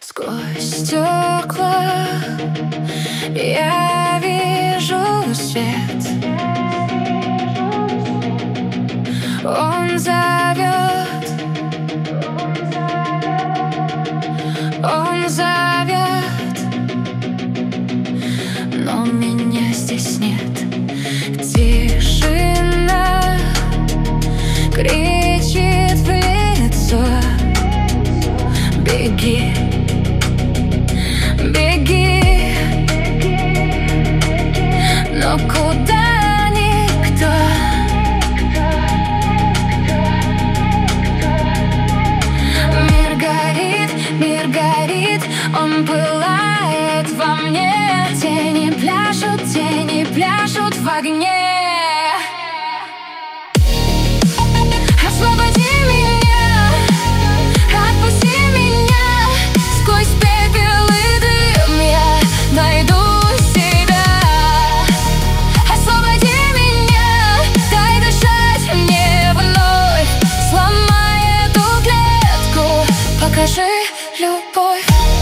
Сквозь стекла я вижу свет. Он зовет, он зовет, но меня здесь нет. Тишина кричит в лицо: беги, беги, но куда никто. Мир горит, он пылает во мне. Тени пляшут в огне. Освободи меня, отпусти меня. Сквозь пепел и дым я найду себя. Освободи меня, дай дышать мне вновь. Сломай эту клетку, покажи любовь.